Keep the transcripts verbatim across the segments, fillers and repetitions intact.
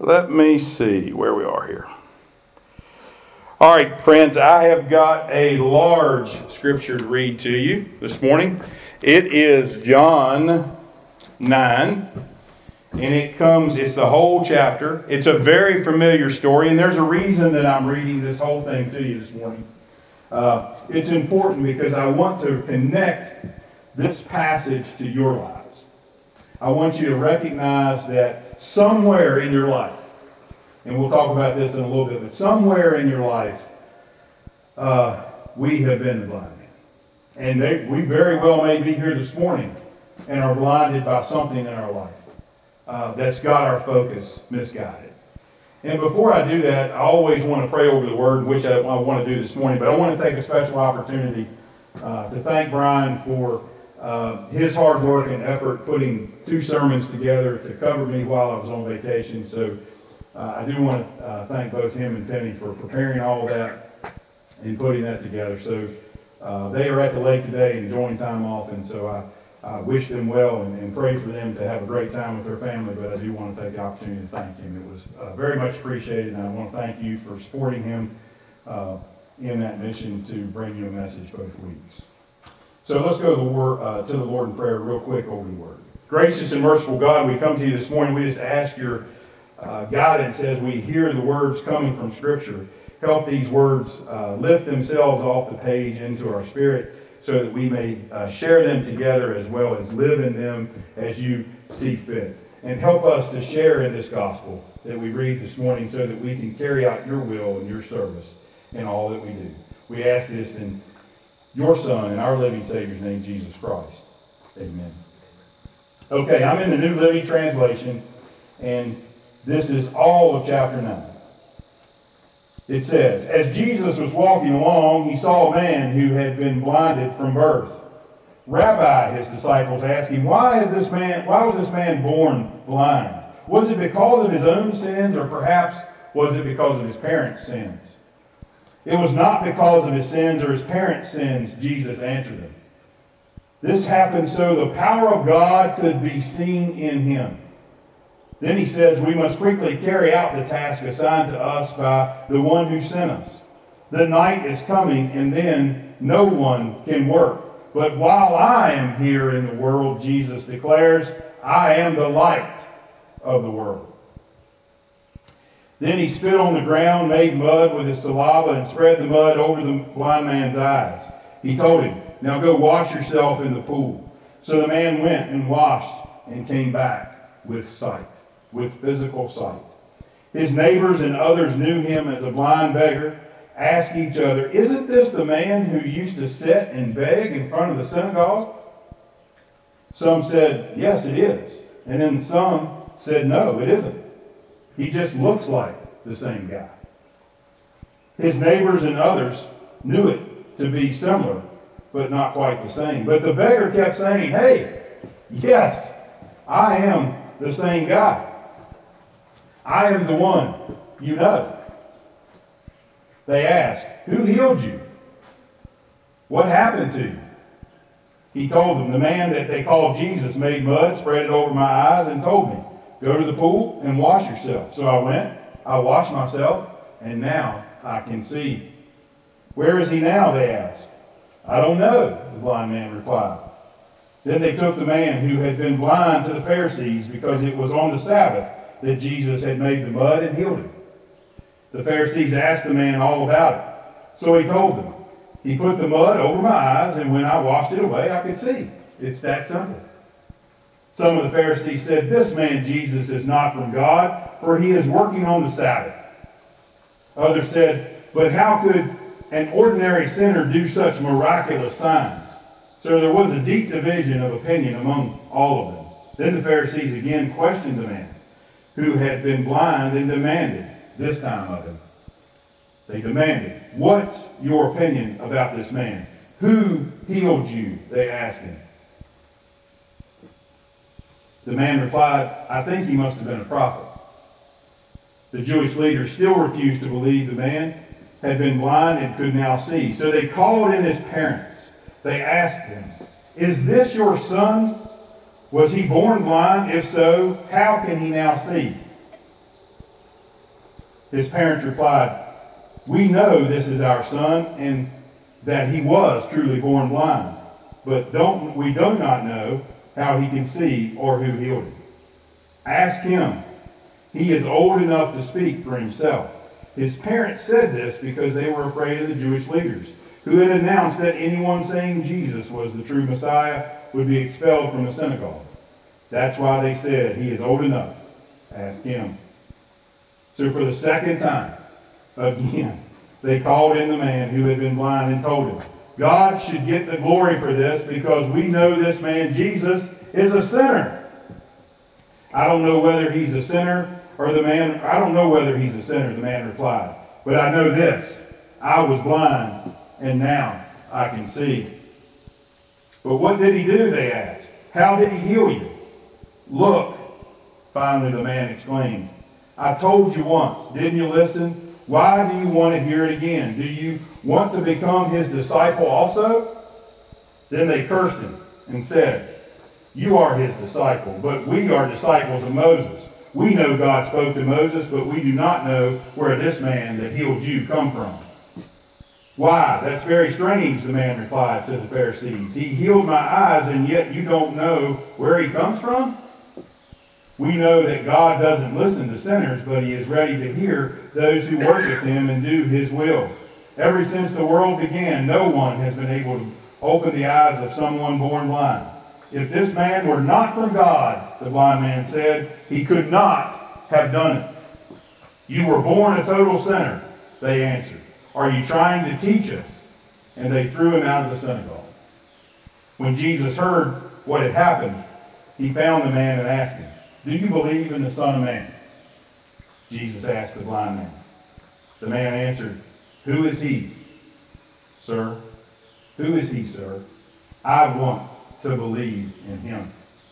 Let me see where we are here. All right, friends, I have got a large scripture to read to you this morning. It is John nine, and it comes, it's the whole chapter. It's a very familiar story, and there's a reason that I'm reading this whole thing to you this morning. Uh, it's important because I want to connect this passage to your lives. I want you to recognize that somewhere in your life, and we'll talk about this in a little bit, but somewhere in your life, uh, we have been blinded. And they, we very well may be here this morning and are blinded by something in our life uh, that's got our focus misguided. And before I do that, I always want to pray over the Word, which I, I want to do this morning, but I want to take a special opportunity uh, to thank Brian for uh, his hard work and effort putting two sermons together to cover me while I was on vacation. So uh, I do want to uh, thank both him and Penny for preparing all of that and putting that together. So uh, they are at the lake today enjoying time off, and so I I wish them well and, and pray for them to have a great time with their family, but I do want to take the opportunity to thank him. It was uh, very much appreciated, and I want to thank you for supporting him uh, in that mission to bring you a message both weeks. So let's go to the, word, uh, to the Lord in prayer real quick over the Word. Gracious and merciful God, we come to you this morning. We just ask your uh, guidance as we hear the words coming from Scripture. Help these words uh, lift themselves off the page into our spirit, so that we may uh, share them together as well as live in them as you see fit. And help us to share in this gospel that we read this morning so that we can carry out your will and your service in all that we do. We ask this in your Son and our living Savior's name, Jesus Christ. Amen. Okay, I'm in the New Living Translation, and this is all of chapter nine. It says, as Jesus was walking along, he saw a man who had been blinded from birth. Rabbi, his disciples asked him, why is this man, why was this man born blind? Was it because of his own sins, or perhaps was it because of his parents' sins? It was not because of his sins or his parents' sins, Jesus answered them. This happened so the power of God could be seen in him. Then he says, we must quickly carry out the task assigned to us by the one who sent us. The night is coming, and then no one can work. But while I am here in the world, Jesus declares, I am the light of the world. Then he spit on the ground, made mud with his saliva, and spread the mud over the blind man's eyes. He told him, now go wash yourself in the pool. So the man went and washed and came back with sight. with physical sight. His neighbors and others knew him as a blind beggar, asked each other, isn't this the man who used to sit and beg in front of the synagogue? Some said, yes, it is. And then some said, no, it isn't. He just looks like the same guy. His neighbors and others knew it to be similar, but not quite the same. But the beggar kept saying, hey, yes, I am the same guy. I am the one you know. They asked, who healed you? What happened to you? He told them, the man that they called Jesus made mud, spread it over my eyes, and told me, go to the pool and wash yourself. So I went, I washed myself, and now I can see. Where is he now? They asked. I don't know, the blind man replied. Then they took the man who had been blind to the Pharisees because it was on the Sabbath that Jesus had made the mud and healed him. The Pharisees asked the man all about it. So he told them, he put the mud over my eyes, and when I washed it away, I could see. It's that simple. Some of the Pharisees said, this man Jesus is not from God, for he is working on the Sabbath. Others said, but how could an ordinary sinner do such miraculous signs? So there was a deep division of opinion among all of them. Then the Pharisees again questioned the man who had been blind and demanded, this time of him. They demanded, what's your opinion about this man? Who healed you? They asked him. The man replied, I think he must have been a prophet. The Jewish leaders still refused to believe the man had been blind and could now see. So they called in his parents. They asked him, is this your son? Was he born blind? If so, how can he now see? His parents replied, "We know this is our son, and that he was truly born blind. But don't we do not know how he can see or who healed him. Ask him. He is old enough to speak for himself." His parents said this because they were afraid of the Jewish leaders, who had announced that anyone saying Jesus was the true Messiah would be expelled from the synagogue. That's why they said, "He is old enough. Ask him." So for the second time, again, they called in the man who had been blind and told him, "God should get the glory for this because we know this man Jesus is a sinner." "I don't know whether he's a sinner or the man, I don't know whether he's a sinner," the man replied. "But I know this, I was blind and now I can see." "But what did he do?" they asked. "How did he heal you?" "Look," finally the man exclaimed. "I told you once, didn't you listen? Why do you want to hear it again? Do you want to become his disciple also?" Then they cursed him and said, "You are his disciple, but we are disciples of Moses. We know God spoke to Moses, but we do not know where this man that healed you come from." "Why, that's very strange," the man replied to the Pharisees. "He healed my eyes, and yet you don't know where he comes from? We know that God doesn't listen to sinners, but he is ready to hear those who worship him and do his will. Ever since the world began, no one has been able to open the eyes of someone born blind. If this man were not from God," the blind man said, "he could not have done it." "You were born a total sinner," they answered. "Are you trying to teach us?" And they threw him out of the synagogue. When Jesus heard what had happened, he found the man and asked him, "Do you believe in the Son of Man?" Jesus asked the blind man. The man answered, "Who is he, sir? Who is he, sir? I want to believe in him."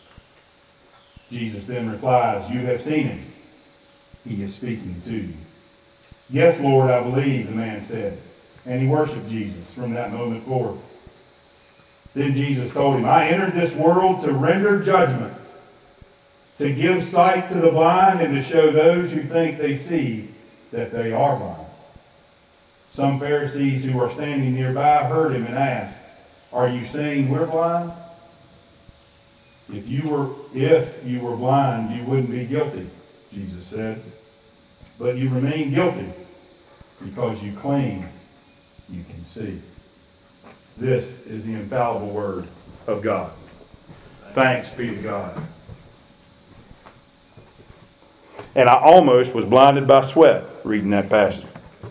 Jesus then replies, "You have seen him. He is speaking to you." "Yes, Lord, I believe," the man said. And he worshiped Jesus from that moment forward. Then Jesus told him, "I entered this world to render judgment, to give sight to the blind, and to show those who think they see that they are blind." Some Pharisees who were standing nearby heard him and asked, "Are you saying we're blind? If you were, if you were blind, you wouldn't be guilty," Jesus said. "But you remain guilty because you claim you can see." This is the infallible word of God. Thanks be to God. And I almost was blinded by sweat reading that passage.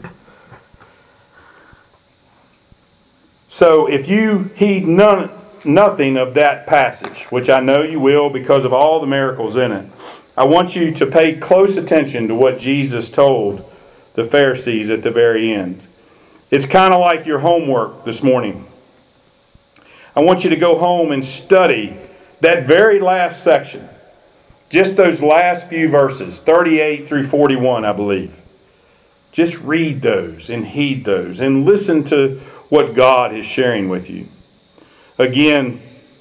So if you heed none, nothing of that passage, which I know you will because of all the miracles in it, I want you to pay close attention to what Jesus told the Pharisees at the very end. It's kind of like your homework this morning. I want you to go home and study that very last section. Just those last few verses, thirty-eight through forty-one, I believe. Just read those and heed those and listen to what God is sharing with you. Again,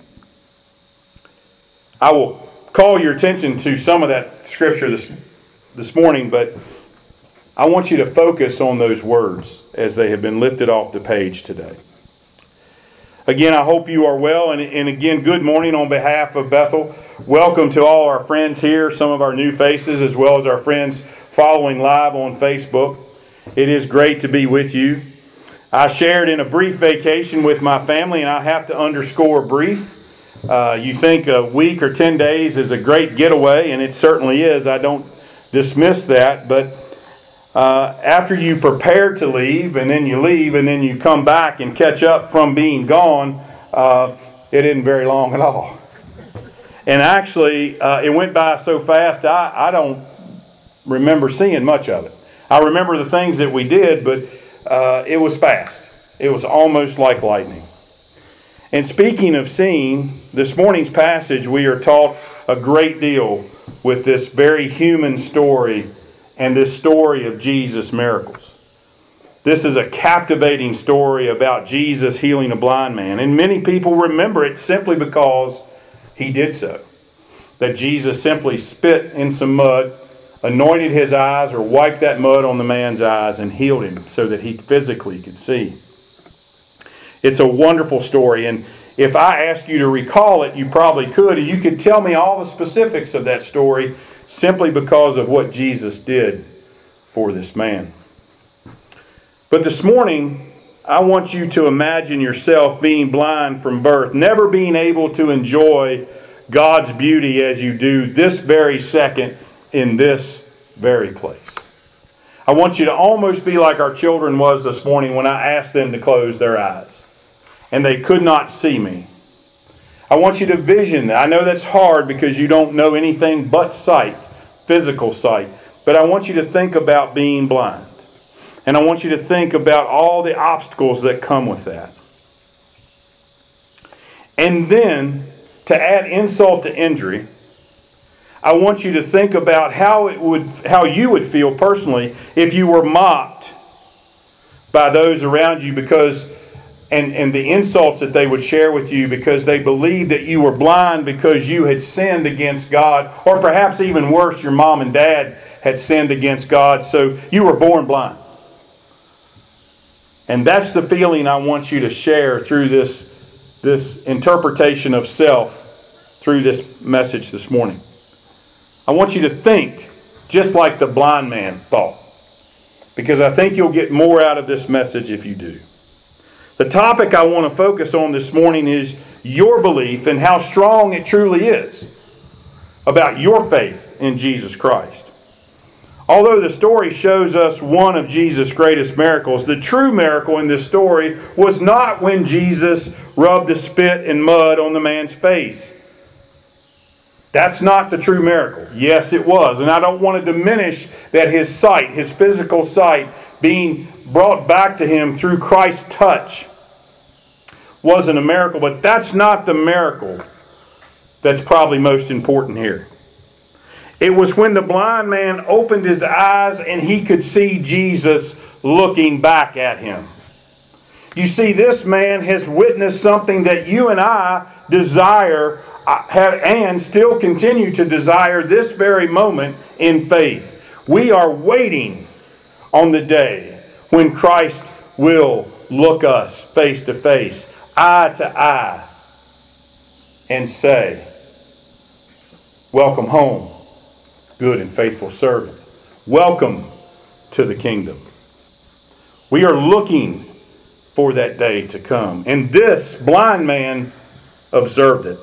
I will call your attention to some of that scripture this, this morning, but I want you to focus on those words as they have been lifted off the page today. Again, I hope you are well, and, and again, good morning on behalf of Bethel. Welcome to all our friends here, some of our new faces, as well as our friends following live on Facebook. It is great to be with you. I shared in a brief vacation with my family, and I have to underscore brief. Uh, you think a week or ten days is a great getaway, and it certainly is. I don't dismiss that, but uh, after you prepare to leave, and then you leave, and then you come back and catch up from being gone, uh, it isn't very long at all. And actually, uh, it went by so fast, I, I don't remember seeing much of it. I remember the things that we did, but uh, it was fast. It was almost like lightning. And speaking of seeing, this morning's passage, we are taught a great deal with this very human story and this story of Jesus' miracles. This is a captivating story about Jesus healing a blind man. And many people remember it simply because he did so. That Jesus simply spit in some mud, anointed his eyes or wiped that mud on the man's eyes and healed him so that he physically could see. It's a wonderful story, and if I ask you to recall it, you probably could. You could tell me all the specifics of that story simply because of what Jesus did for this man. But this morning, I want you to imagine yourself being blind from birth, never being able to enjoy God's beauty as you do this very second in this very place. I want you to almost be like our children was this morning when I asked them to close their eyes and they could not see me. I want you to vision that. I know that's hard because you don't know anything but sight, physical sight, but I want you to think about being blind. And I want you to think about all the obstacles that come with that. And then, to add insult to injury, I want you to think about how it would, how you would feel personally if you were mocked by those around you because, and, and the insults that they would share with you because they believed that you were blind because you had sinned against God, or perhaps even worse, your mom and dad had sinned against God, so you were born blind. And that's the feeling I want you to share through this, this interpretation of self through this message this morning. I want you to think just like the blind man thought, because I think you'll get more out of this message if you do. The topic I want to focus on this morning is your belief and how strong it truly is about your faith in Jesus Christ. Although the story shows us one of Jesus' greatest miracles, the true miracle in this story was not when Jesus rubbed the spit and mud on the man's face. That's not the true miracle. Yes, it was. And I don't want to diminish that his sight, his physical sight, being brought back to him through Christ's touch wasn't a miracle. But that's not the miracle that's probably most important here. It was when the blind man opened his eyes and he could see Jesus looking back at him. You see, this man has witnessed something that you and I desire and still continue to desire this very moment in faith. We are waiting on the day when Christ will look us face to face, eye to eye, and say, "Welcome home, good and faithful servant. Welcome to the kingdom." We are looking for that day to come. And this blind man observed it.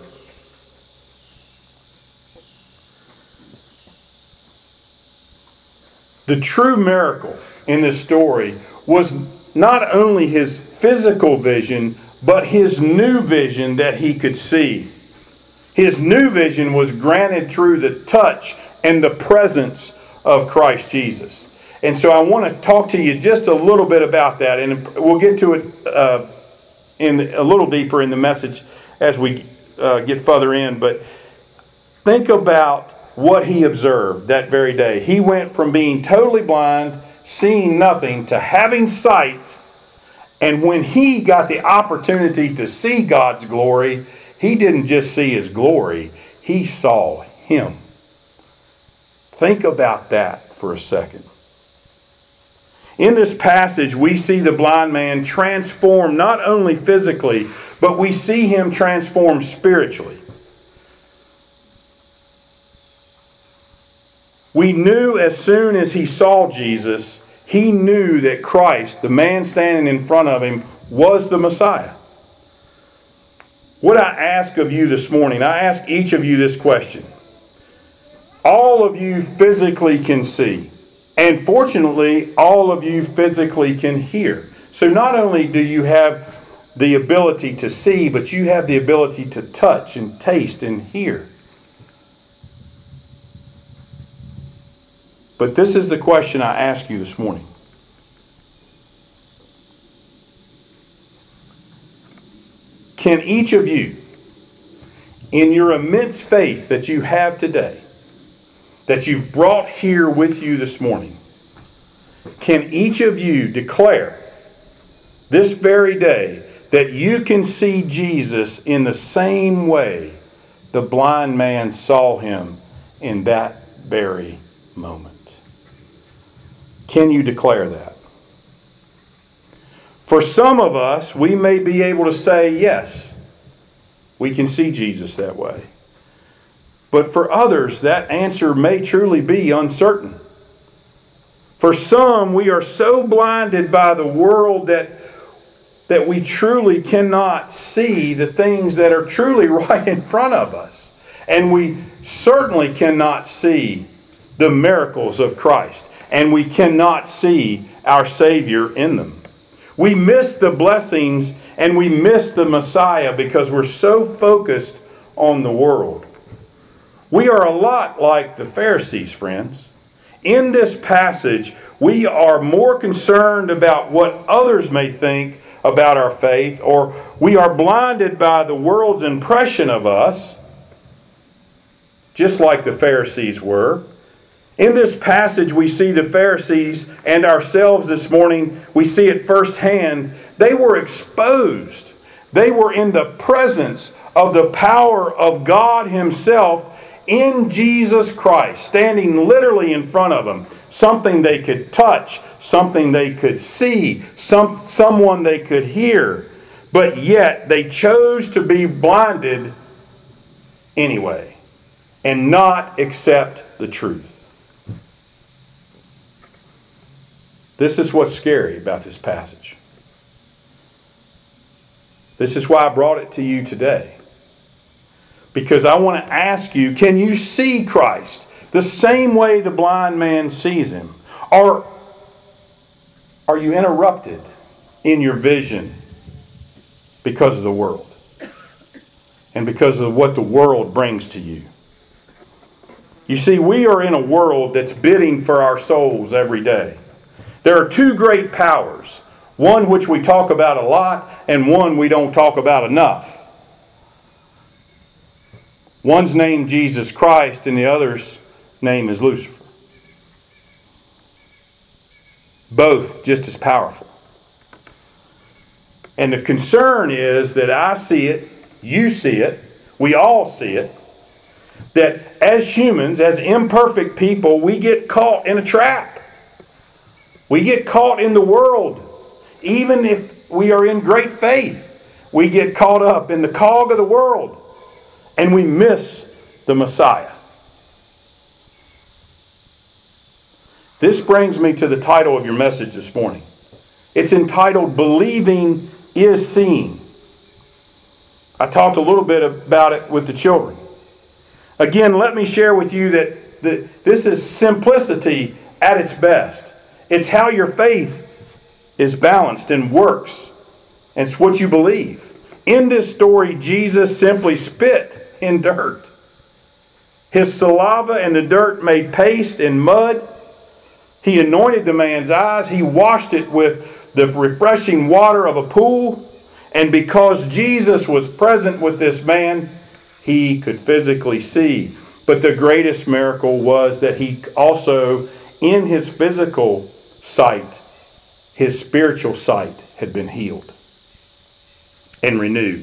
The true miracle in this story was not only his physical vision, but his new vision that he could see. His new vision was granted through the touch and the presence of Christ Jesus. And so I want to talk to you just a little bit about that, and we'll get to it uh, in a little deeper in the message as we uh, get further in. But think about what he observed that very day. He went from being totally blind, seeing nothing, to having sight. And when he got the opportunity to see God's glory, he didn't just see his glory, he saw him. Think about that for a second. In this passage, we see the blind man transformed not only physically, but we see him transformed spiritually. We knew as soon as he saw Jesus, he knew that Christ, the man standing in front of him, was the Messiah. What I ask of you this morning, I ask each of you this question. All of you physically can see. And fortunately, all of you physically can hear. So not only do you have the ability to see, but you have the ability to touch and taste and hear. But this is the question I ask you this morning. Can each of you, in your immense faith that you have today, that you've brought here with you this morning, can each of you declare this very day that you can see Jesus in the same way the blind man saw him in that very moment. Can you declare that? For some of us, we may be able to say, yes, we can see Jesus that way. But for others, that answer may truly be uncertain. For some, we are so blinded by the world that, that we truly cannot see the things that are truly right in front of us. And we certainly cannot see the miracles of Christ. And we cannot see our Savior in them. We miss the blessings and we miss the Messiah because we're so focused on the world. We are a lot like the Pharisees, friends. In this passage, we are more concerned about what others may think about our faith, or we are blinded by the world's impression of us, just like the Pharisees were. In this passage, we see the Pharisees and ourselves this morning, we see it firsthand. They were exposed. They were in the presence of the power of God Himself in Jesus Christ, standing literally in front of them. Something they could touch, something they could see, some, someone they could hear. But yet, they chose to be blinded anyway and not accept the truth. This is what's scary about this passage. This is why I brought it to you today. Because I want to ask you, can you see Christ the same way the blind man sees Him? Or are you interrupted in your vision because of the world? And because of what the world brings to you? You see, we are in a world that's bidding for our souls every day. There are two great powers, one which we talk about a lot and one we don't talk about enough. One's named Jesus Christ and the other's name is Lucifer. Both just as powerful. And the concern is that I see it, you see it, we all see it, that as humans, as imperfect people, we get caught in a trap. We get caught in the world. Even if we are in great faith, we get caught up in the cog of the world and we miss the Messiah. This brings me to the title of your message this morning. It's entitled, Believing is Seeing. I talked a little bit about it with the children. Again, let me share with you that the, this is simplicity at its best. It's how your faith is balanced and works. And it's what you believe. In this story, Jesus simply spit in dirt. His saliva and the dirt made paste and mud. He anointed the man's eyes. He washed it with the refreshing water of a pool. And because Jesus was present with this man, he could physically see. But the greatest miracle was that he also, in his physical sight, his spiritual sight had been healed and renewed.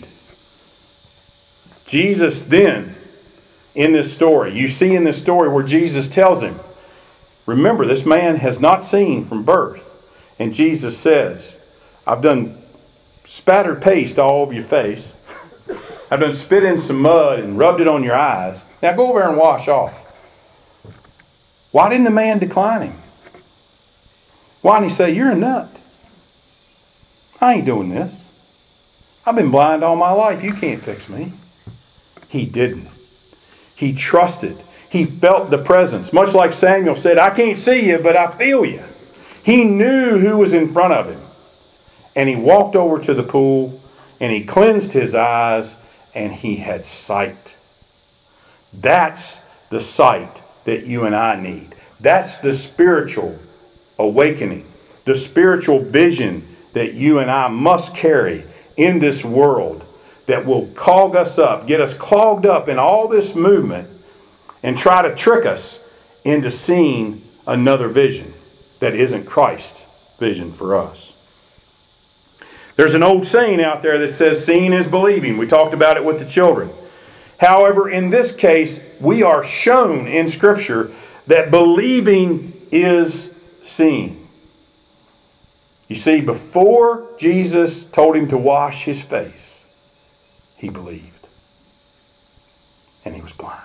Jesus then, in this story, you see in this story where Jesus tells him, remember, this man has not seen from birth. And Jesus says, I've done spattered paste all over your face. I've done spit in some mud and rubbed it on your eyes. Now go over there and wash off. Why didn't the man decline him? Why didn't he say, you're a nut? I ain't doing this. I've been blind all my life. You can't fix me. He didn't. He trusted. He felt the presence. Much like Samuel said, I can't see you, but I feel you. He knew who was in front of him. And he walked over to the pool and he cleansed his eyes and he had sight. That's the sight that you and I need. That's the spiritual awakening, the spiritual vision that you and I must carry in this world that will clog us up, get us clogged up in all this movement and try to trick us into seeing another vision that isn't Christ's vision for us. There's an old saying out there that says, seeing is believing. We talked about it with the children. However, in this case, we are shown in Scripture that believing is seeing. You see, before Jesus told him to wash his face, he believed. And he was blind.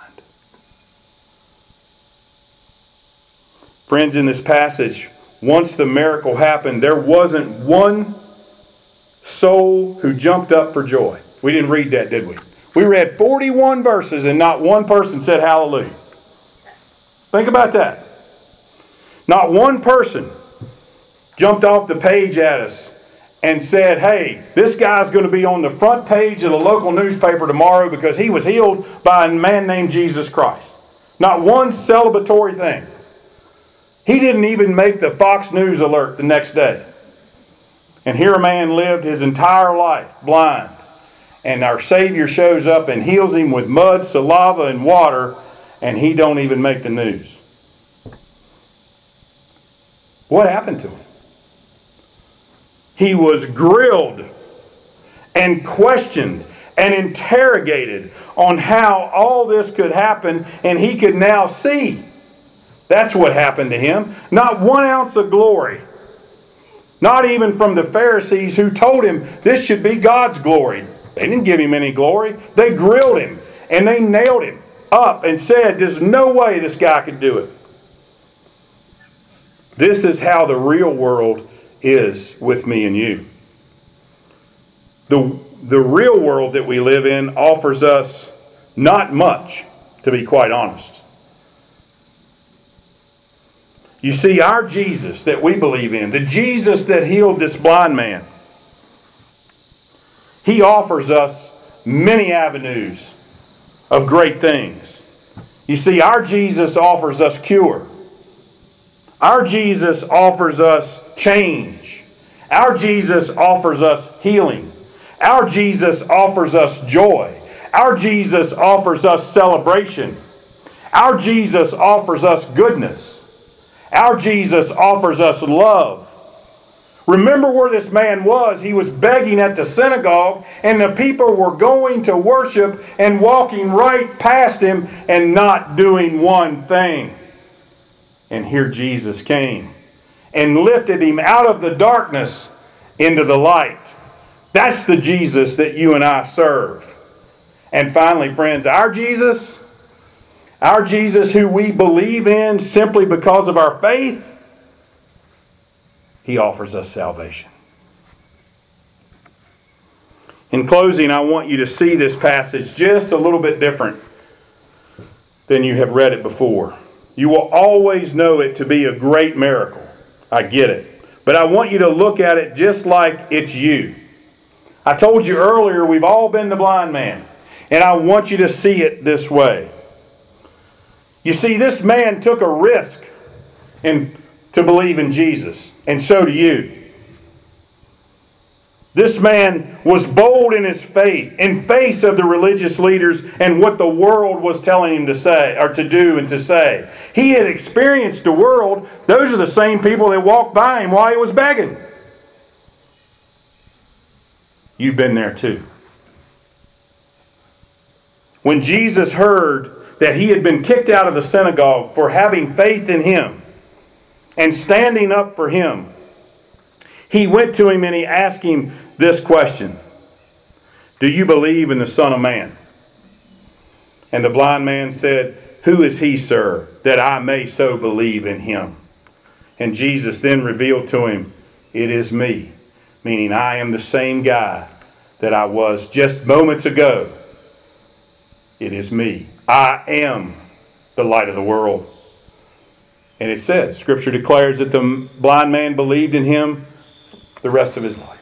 Friends, in this passage, once the miracle happened, there wasn't one soul who jumped up for joy. We didn't read that, did we? We read forty-one verses and not one person said hallelujah. Think about that. Not one person jumped off the page at us and said, hey, this guy's going to be on the front page of the local newspaper tomorrow because he was healed by a man named Jesus Christ. Not one celebratory thing. He didn't even make the Fox News alert the next day. And here a man lived his entire life blind. And our Savior shows up and heals him with mud, saliva, and water, and he don't even make the news. What happened to him? He was grilled and questioned and interrogated on how all this could happen, and he could now see. That's what happened to him. Not one ounce of glory. Not even from the Pharisees who told him this should be God's glory. They didn't give him any glory. They grilled him and they nailed him up and said, there's no way this guy could do it. This is how the real world is with me and you. The, the real world that we live in offers us not much, to be quite honest. You see, our Jesus that we believe in, the Jesus that healed this blind man, He offers us many avenues of great things. You see, our Jesus offers us cure. Our Jesus offers us change. Our Jesus offers us healing. Our Jesus offers us joy. Our Jesus offers us celebration. Our Jesus offers us goodness. Our Jesus offers us love. Remember where this man was. He was begging at the synagogue, and the people were going to worship and walking right past him and not doing one thing. And here Jesus came and lifted him out of the darkness into the light. That's the Jesus that you and I serve. And finally, friends, our Jesus, our Jesus who we believe in simply because of our faith, He offers us salvation. In closing, I want you to see this passage just a little bit different than you have read it before. You will always know it to be a great miracle. I get it. But I want you to look at it just like it's you. I told you earlier we've all been the blind man. And I want you to see it this way. You see, this man took a risk in, to believe in Jesus. And so do you. This man was bold in his faith, in face of the religious leaders and what the world was telling him to say, or to do and to say. He had experienced the world. Those are the same people that walked by him while he was begging. You've been there too. When Jesus heard that he had been kicked out of the synagogue for having faith in him and standing up for him, he went to him and he asked him this question: do you believe in the Son of Man? And the blind man said, who is he, sir, that I may so believe in him? And Jesus then revealed to him, it is me, meaning I am the same guy that I was just moments ago. It is me. I am the light of the world. And it says, Scripture declares that the blind man believed in him the rest of his life.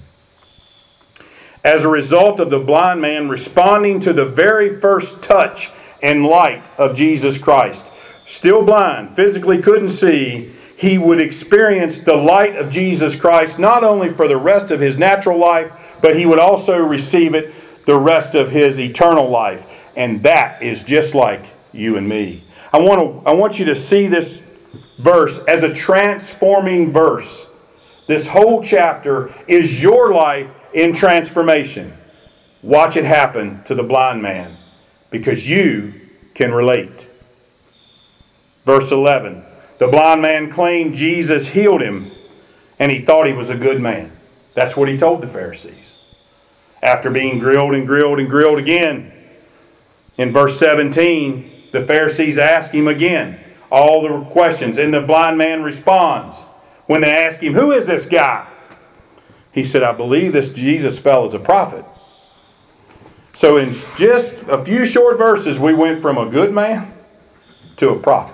As a result of the blind man responding to the very first touch and light of Jesus Christ, still blind, physically couldn't see, he would experience the light of Jesus Christ not only for the rest of his natural life, but he would also receive it the rest of his eternal life. And that is just like you and me. I want to, I want you to see this verse as a transforming verse. This whole chapter is your life in transformation. Watch it happen to the blind man, because you can relate. Verse eleven. The blind man claimed Jesus healed him, and he thought he was a good man. That's what he told the Pharisees. After being grilled and grilled and grilled again, in verse seventeen, the Pharisees ask him again all the questions, and the blind man responds when they ask him, "Who is this guy?" He said, "I believe this Jesus fellow is a prophet." So in just a few short verses, we went from a good man to a prophet.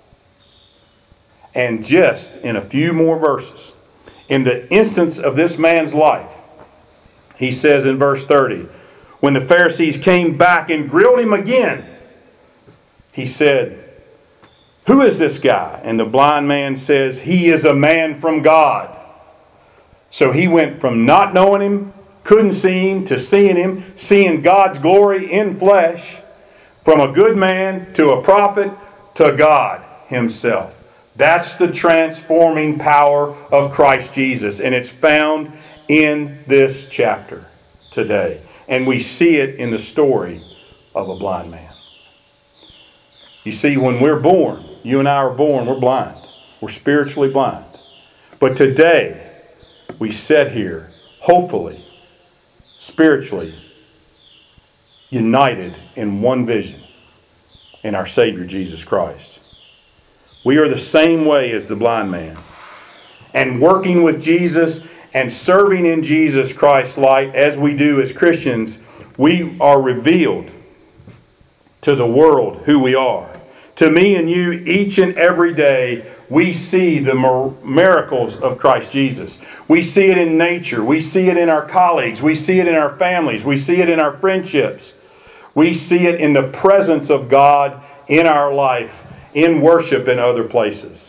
And just in a few more verses, in the instance of this man's life, he says in verse thirty, when the Pharisees came back and grilled him again, he said, "Who is this guy?" And the blind man says, "He is a man from God." So he went from not knowing him, couldn't see him, to seeing him, seeing God's glory in flesh, from a good man to a prophet to God Himself. That's the transforming power of Christ Jesus, and it's found in this chapter today. And we see it in the story of a blind man. You see, when we're born, you and I are born, we're blind. We're spiritually blind. But today, we sit here, hopefully, spiritually united in one vision, in our Savior Jesus Christ. We are the same way as the blind man. And working with Jesus and serving in Jesus Christ's light as we do as Christians, we are revealed to the world who we are. To me and you, each and every day, we see the miracles of Christ Jesus. We see it in nature. We see it in our colleagues. We see it in our families. We see it in our friendships. We see it in the presence of God in our life, in worship in other places.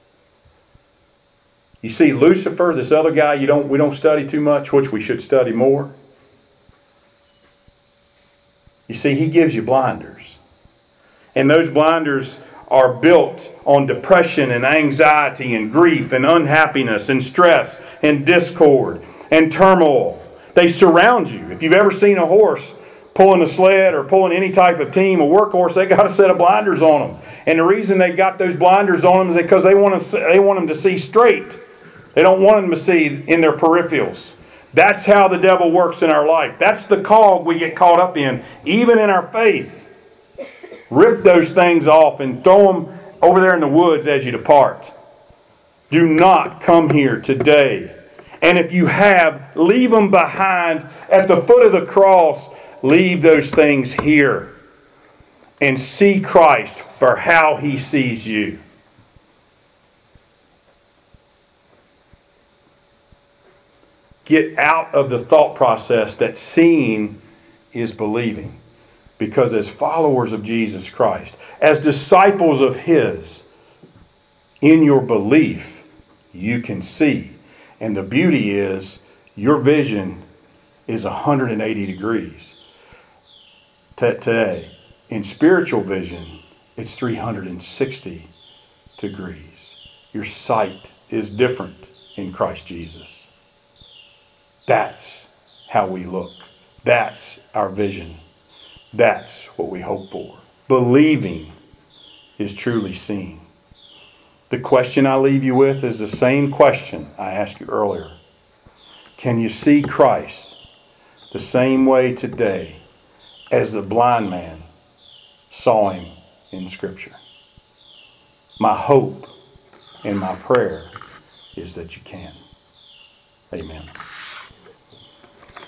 You see, Lucifer, this other guy you don't we don't study too much, which we should study more. You see, he gives you blinders. And those blinders are built on depression and anxiety and grief and unhappiness and stress and discord and turmoil. They surround you. If you've ever seen a horse pulling a sled or pulling any type of team, a workhorse, they got a set of blinders on them. And the reason they got those blinders on them is because they want to, they want them to see straight. They don't want them to see in their peripherals. That's how the devil works in our life. That's the cog we get caught up in, even in our faith. Rip those things off and throw them over there in the woods as you depart. Do not come here today. And if you have, leave them behind at the foot of the cross. Leave those things here. And see Christ for how He sees you. Get out of the thought process that seeing is believing. Because as followers of Jesus Christ, as disciples of His, in your belief, you can see. And the beauty is, your vision is one hundred eighty degrees today. In spiritual vision, it's three hundred sixty degrees. Your sight is different in Christ Jesus. That's how we look. That's our vision. That's what we hope for. Believing is truly seeing. The question I leave you with is the same question I asked you earlier. Can you see Christ the same way today as the blind man saw Him in Scripture? My hope and my prayer is that you can. Amen.